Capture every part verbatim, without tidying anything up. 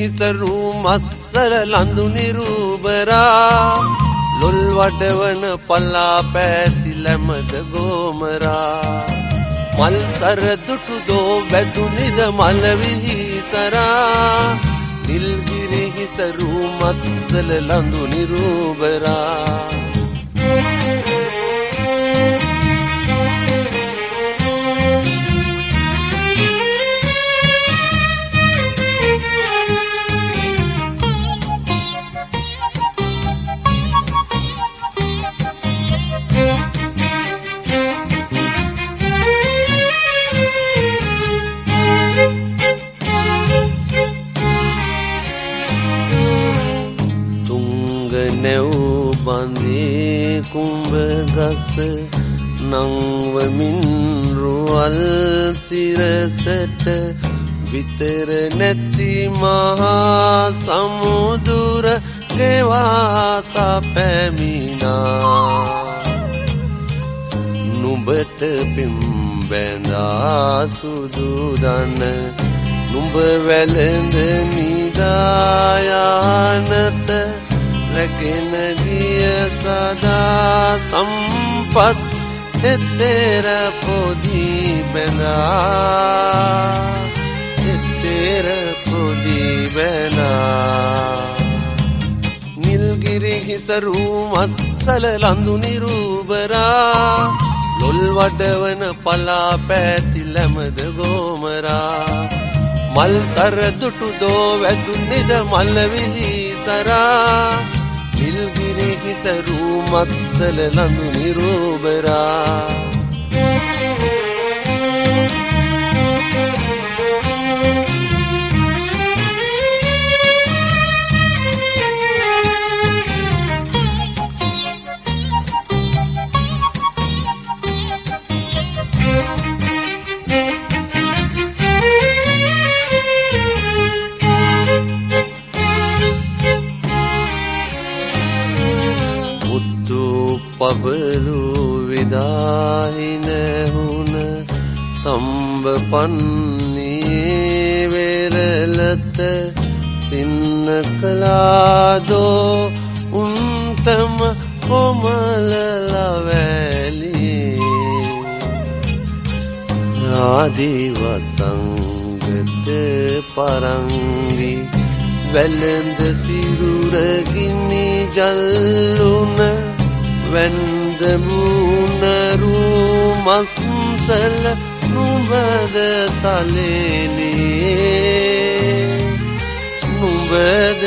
හිසරු මස්සල ලඳු නිරූබරා ලොල් වඩවන පලා පැති ලැමද ගෝමරා මල් සර දුටු දෝ වැදුනිද මල විහිසරා නිල්ගිරි හිසරු මස්සල ලඳු නිරූබරා නැව් බඳේ කුඹ ගස නංවමින් රුවල් සිරසට විතර නැති මහා සමුදුර ගෙවා සැපැමිනා නුඹට පිම් බැඳා සුදු දන නුඹ වැළඳ නිදායනත රැගෙන ගිය සදා සම්පත් එතෙර පොදි බැඳා එතෙර පොදි බැඳා නිල්ගිරි හිසරු මස්සල ලඳු නිරූබරා ලොල් වඩවන පලා පැති ලැමද ගෝමරා මල් සර දුටු දෝ වැදුනිද මල විහිසරා නිල්ගිරි හිසරු මස්සල ලඳු නිරූබරා පබලු විදාහින හුන තම්බ පන්නේ වෙරලත සින්න කලාදෝ උන්තම කොමලලවැලි ආදිවසංගත පරංගි වැළඳ සිරුරගිනි ජල්ලුන වැන්ද මුනරු මස්සල නුඹද සලෙලියේ නුඹද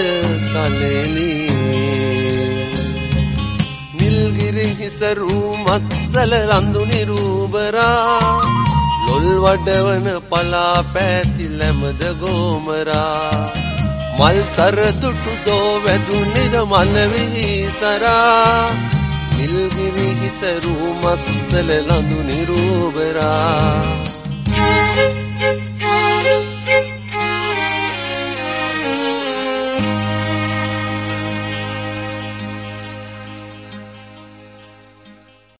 සලෙලියේ නිල්ගිරි හිසරු මස්සල ලඳු නිරූබරා ලොල් වඩවන පලා පැති ලැමද ගෝමරා මල් සර දුටු දෝ වැදුනිද මල විහිසරා නිල්ගිරි හිසරු මස්සල ලඳු නිරූබරා